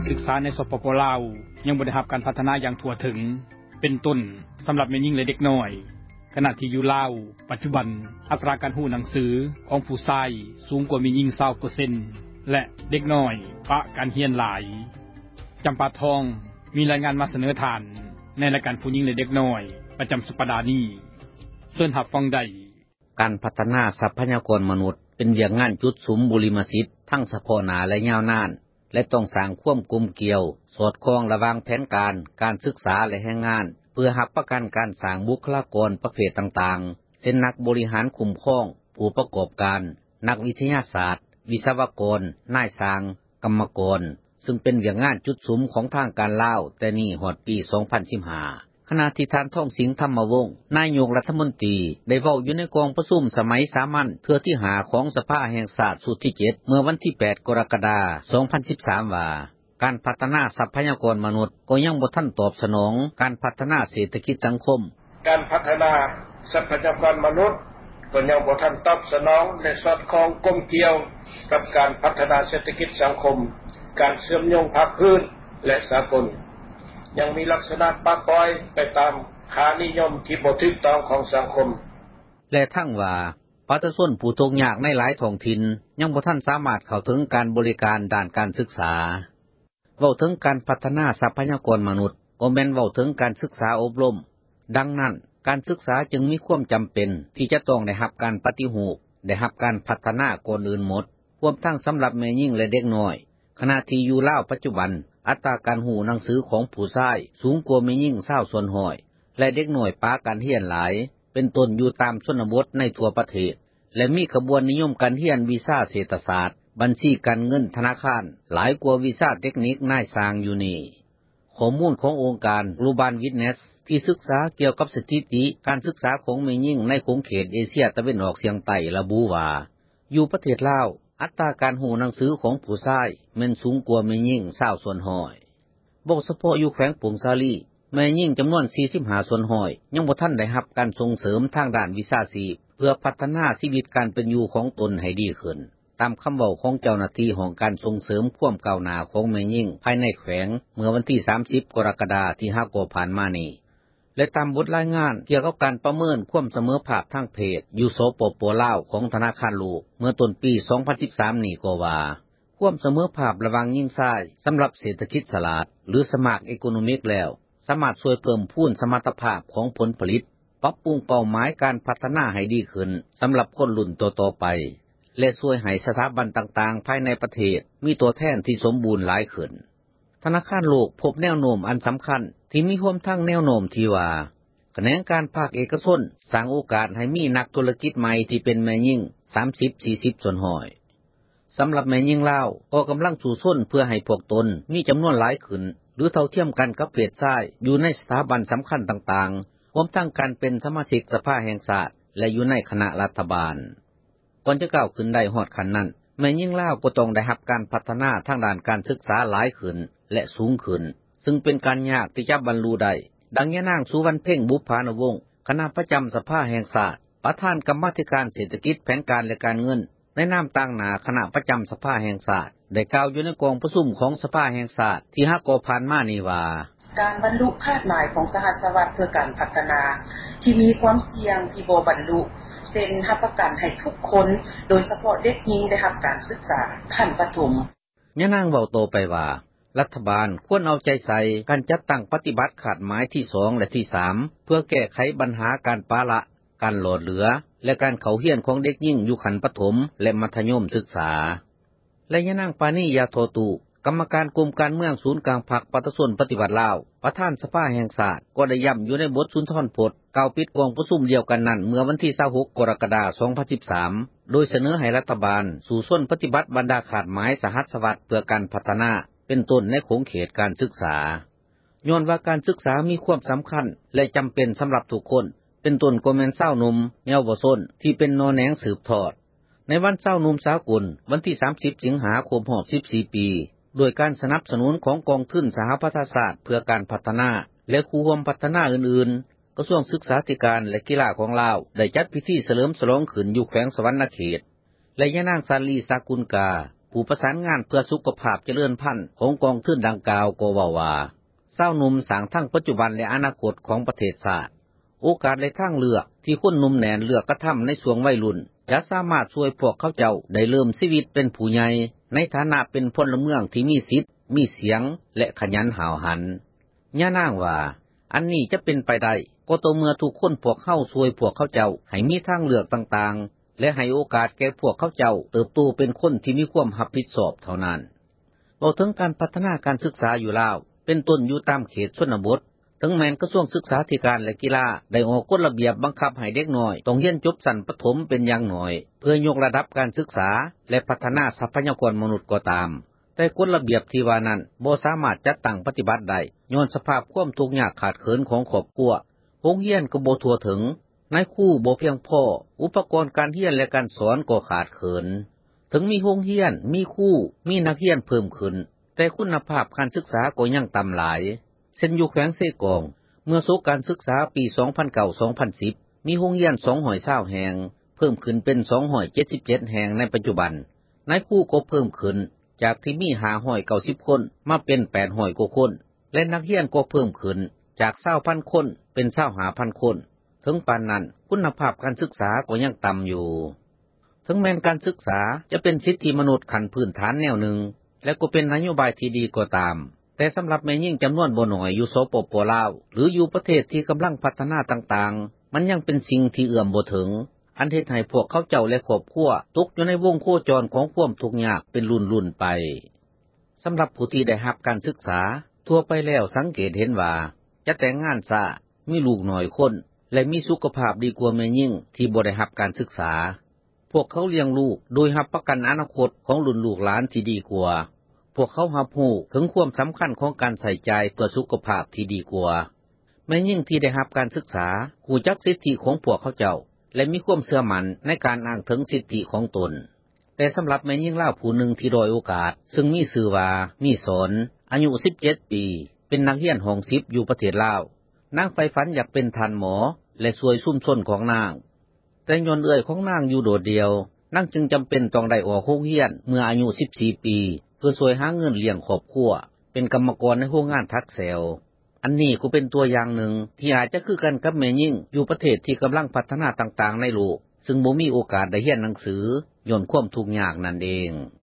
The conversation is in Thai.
ศึกษาในสปป.ลาวยังบ่ได้รับการพัฒนาอย่างทั่วถึงเป็นต้นสําหรับแม่หญิงและเด็กน้อยขณะที่อยู่ลาวปัจจุบันอัตราการฮู้หนังสือของผู้ชายสูงกว่าแม่หญิง 20% และเด็กน้อยปะการเรียนหลายจำปาทองมีรายงานมาเสนอทานในรายการผู้หญิงและเด็กน้อยประจําสัปดาห์นี้เชิญรับฟังได้การพัฒนาทรัพยากรมนุษย์เป็นเรื่องงานจุดสุมบุริมสิทธิ์ทั้งเฉพาะหน้าและยาวนานและต้องสร้างความกลมเกลียวสอดคล้องระหว่างแผนการศึกษาและแรงงานเพื่อรับประกันการสร้างบุคลากรประเภทต่างๆเช่นนักบริหารคุ้มครองผู้ประกอบการนักวิทยาศาสตร์วิศวกรนายสร้างกรรมกรซึ่งเป็นเรื่องงานจุดสุมของทางการลาวแต่นี่ฮอดปี 2015 ขณะที่ท่านท่องสิงห์ธรรมวงศ์นายกรัฐมนตรีได้เว้าอยู่ในกองประชุมสมัยสามัญเทื่อที่5ของสภาแห่งชาติสุดที่ 7 เมื่อวันที่ 8 กรกฎาคม 2013 ว่าการพัฒนาทรัพยากรมนุษย์ก็ยังบ่ทันตอบสนองการพัฒนาเศรษฐกิจสังคมการพัฒนาทรัพยากรมนุษย์ก็ยังบ่ทันตอบสนองและสอดคล้องกลมเกลียวกับการพัฒนาเศรษฐกิจสังคมการเชื่อมโยงภาคพื้นและสากลยังมีลักษณะปะปอยไปตามค่านิยมที่บ่ถูกต้องของสังคมและทั้งว่าประชาชนผู้ทุกข์ยากในหลายท้องถิ่นยังบ่ทันสามารถเข้าถึงการบริการด้านการศึกษาเว้าถึงการพัฒนาทรัพยากรมนุษย์ก็แม่นเว้าถึงการศึกษาอบรมดังนั้นการศึกษาจึงมีความจําเป็นที่จะต้องได้รับการปฏิรูปได้รับการพัฒนาก่อนอื่นหมดรวมทั้งสําหรับแม่หญิงและเด็กน้อยขณะที่อยู่ลาวปัจจุบันอัตราการหูหนังสือของผู้ชายสูงกว่าแม่หญิง20%และเด็กน้อยปาการเรียนหลายเป็นต้นอยู่ตามชนบทในทั่วประเทศและมีขบวนนิยมการเรียนวิชาเศรษฐศาสตร์บัญชีการเงินธนาคารหลายกว่าวิชาเทคนิคนายสร้างอยู่นี่ข้อมูลขององค์การ Global Witness ที่ศึกษาเกี่ยวกับสถิติการศึกษาของแม่หญิงในขงเขตเอเชียตะวันออกเฉียงใต้ระบุว่าอยู่ประเทศลาวอัตราการหูหนังสือของผู้ชายแม่นสูงกว่าแม่หญิง20%บ่เฉพาะอยู่แขวงปงสาลีแม่หญิงจํานวน45%ยังบ่ทันได้รับการส่งเสริมทางด้านวิชาชีพเพื่อพัฒนาชีวิตการเป็นอยู่ของตนให้ดีขึ้นตามคําเว้าของเจ้าหน้าที่ของการส่งเสริมความก้าวหน้าของแม่หญิงภายในแขวงเมื่อวันที่30กรกฎาคมที่ผ่านมานี้และตามบทรายงานเกี่ยวกับการประเมินความเสมอภาคทางเพศอยู่สปป.ลาวของธนาคารโลกเมื่อต้นปี 2013 นี้ก็ว่าความเสมอภาคระหว่างหญิงชายสําหรับเศรษฐกิจฉลาดหรือ Smart Economic แล้วสามารถช่วยเพิ่มพูนสมรรถภาพของผลผลิตปรับปรุงเป้าหมายการพัฒนาให้ดีขึ้นสําหรับคนรุ่นต่อๆไปและช่วยให้สถาบันต่างๆภายในประเทศมีตัวแทนที่สมบูรณ์หลายขึ้นธนาคารโลกพบแนวโน้มอันสําคัญที่มีรวมทั้งแนวโน้มที่ว่าแขนงการภาคเอกชนสร้างโอกาสให้มีนักธุรกิจใหม่ที่เป็นแม่หญิง 30-40% สําหรับแม่หญิงลาวก็กําลังสู่ชนเพื่อให้พวกตนมีจํานวนหลายขึ้นหรือเท่าเทียมกันกับเพศชายอยู่ในสถาบันสําคัญต่างๆรวมทั้งการเป็นสมาชิกสภาแห่งชาติและอยู่ในคณะรัฐบาลก่อนจะก้าวขึ้นได้ฮอดขั้นนั้นแม่หญิงลาวก็ต้องได้รับการพัฒนาทางด้านการศึกษาหลายขึ้นและสูงขึ้นซึ่งเป็นการยากที่จะบรรลุได้ดังยะนางสุวรรณเพ่งบุพานวงศ์คณะประจําสภาแห่งชาติประธานกรรมาธิการเศรษฐกิจแผนการและการเงินในนามต่างหน้าคณะประจําสภาแห่งชาติได้กล่าวอยู่ในกองประชุมของสภาแห่งชาติที่5ก็ผ่านมานี้ว่าการบรรลุคาดหมายของสหสวัสดิ์เพื่อการพัฒนาที่มีความเสี่ยงที่บ่บรรลุเช่นรับประกันให้ทุกคนโดยเฉพาะเด็กหญิงได้รับการศึกษาขั้นประถมยะนางเว้าโตไปว่ารัฐบาลควรเอาใจใส่การจัดตั้งปฏิบัติคาดหมายที่2และที่3เพื่อแก้ไขปัญหาการปาละการหลอดเหลือและการเข้าเรียนของเด็กหญิงอยู่ขั้นประถมและมัธยมศึกษาและยะนางปานียาโทตุกรรมการกรมการเมืองศูนย์กลางพรรคประชาชนปฏิวัติลาวประธานสภาแห่งชาติก็ได้ย้ำอยู่ในบทสุนทรพจน์กล่าวปิดกองประชุมเดียวกันนั้นเมื่อวันที่26กรกฎาคม2013โดยเสนอให้รัฐบาลสู่ส้นปฏิบัติบรรดาขาดหมายสหัสวรรษเพื่อการพัฒนาเป็นต้นในขงเขตการศึกษาย้อนว่าการศึกษามีความสําคัญและจําเป็นสําหรับทุกคนเป็นต้นก็แม่นชาวหนุ่มเยาวชนที่เป็นนอแหนงสืบทอดในวันชาวหนุ่มสากลวันที่30สิงหาคมรอบ14ปีโดยการสนับสนุนของกองทุนสหประชาชาติเพื่อการพัฒนาและคู่ร่วมพัฒนาอื่นๆกระทรวงศึกษาธิการและกีฬาของลาวได้จัดพิธีเฉลิมฉลองขึ้นอยู่แขวงสวรรณเขตและยะนางสาลีสากุลกาผู้ผู้ประสานงานเพื่อสุขภาพเจริญพันธุ์ของกองทุนดังกล่าวก็ว่าชาวหนุ่มสร้างทั้งปัจจุบันและอนาคตของประเทศชาติโอกาสและทางเลือกที่คนหนุ่มแหนนเลือกกระทำในช่วงวัยรุ่นจะสามารถช่วยพวกเขาเจ้าได้เริ่มชีวิตเป็นผู้ใหญ่ในฐานะเป็นพลเมืองที่มีสิทธิ์มีเสียงและขยันหาวหันย่านางว่าอันนี้จะเป็นไปได้ก็ต่อเมื่อทุกคนพวกเขาช่วยพวกเขาเจ้าให้มีทางเลือกต่างๆและให้โอกาสแก่พวกเขาเจ้าเติบโตเป็นคนที่มีความรับผิดชอบเท่านั้นเราถึงการพัฒนาการศึกษาอยู่แล้วเป็นต้นอยู่ตามเขตชนบทถึงแม้นกระทรวงศึกษาธิการและกีฬาได้ออกกฎระเบียบบังคับให้เด็กน้อยต้องเรียนจบชั้นประถมเป็นอย่างน้อยเพื่อยกระดับการศึกษาและพัฒนาทรัพยากรมนุษย์ก็ตามแต่กฎระเบียบที่ว่านั้นบ่สามารถจัดตั้งปฏิบัติได้ย้อนสภาพความทุกข์ยากขาดเขินของครอบครัวโรงเรียนก็บ่ทั่วถึงนายครูบ่เพียงพออุปกรณ์การเรียนและการสอนก็ขาดเขินถึงมีโรงเรียนมีครูมีนักเรียนเพิ่มขึ้นแต่คุณภาพการศึกษาก็ยังต่ำหลายเช่นอยู่แขวงเซกองเมื่อโศกการศึกษาปี 2009-2010 มีโรงเรียน220แห่งเพิ่มขึ้นเป็น277แห่งในปัจจุบันนายครูก็เพิ่มขึ้นจากที่มี590คนมาเป็น800กว่าคนและนักเรียนก็เพิ่มขึ้นจาก20,000คนเป็น25,000คนถึงปานนั้นคุณภาพการศึกษาก็ยังต่ำอยู่ถึงแม้นการศึกษาจะเป็นสิทธิมนุษย์ขั้นพื้นฐานแนวหนึ่งและก็เป็นนโยบายที่ดีก็ตามแต่สำหรับแม่หญิงจำนวนบ่น้อยอยู่สปป.ลาวหรืออยู่ประเทศที่กำลังพัฒนาต่างๆมันยังเป็นสิ่งที่เอื้อมบ่ถึงอันเฮ็ดให้พวกเขาเจ้าและครอบครัวตกอยู่ในวงโคจรของความทุกข์ยากเป็นรุ่นๆไปสำหรับผู้ที่ได้รับการศึกษาทั่วไปแล้วสังเกตเห็นว่าจะแต่งงานช้ามีลูกน้อยคนและมีสุขภาพดีกว่าแม่หญิงที่บ่ได้รับการศึกษาพวกเขาเลี้ยงลูกโดยรับประกันอนาคตของรุ่นลูกหลานที่ดีกว่าพวกเขารับรู้ถึงความสำคัญของการใส่ใจเพื่อสุขภาพที่ดีกว่าแม้ยิ่งที่ได้รับการศึกษารู้จักสิทธิของพวกเขาเจ้าและมีความเชื่อมั่นในการอ้างถึงสิทธิของตนแต่สำหรับแม่ยิ่งลาวผู้หนึ่งที่ด้อยโอกาสซึ่งมีชื่อว่ามีสนอายุ17ปีเป็นนักเรียนห้อง10อยู่ประเทศลาวนางใฝ่ฝันอยากเป็นท่านหมอและช่วยชุมชนของนางแต่ย้อนเอื้อยของนางอยู่โดดเดียวนางจึงจำเป็นต้องได้ออกโรงเรียนเมื่ออายุ14ปีเพื่อช่วยหาเงินเลี้ยงครอบครัวเป็นกรรมกรในโรงงานทักแซลอันนี้ก็เป็นตัวอย่างหนึ่งที่อาจจะคือกันกับแม่ยิ่งอยู่ประเทศที่กำลังพัฒนาต่างๆในโลกซึ่งบ่มีโอกาสได้เรียนหนังสือย้อนความทุกข์ยากนั่นเอง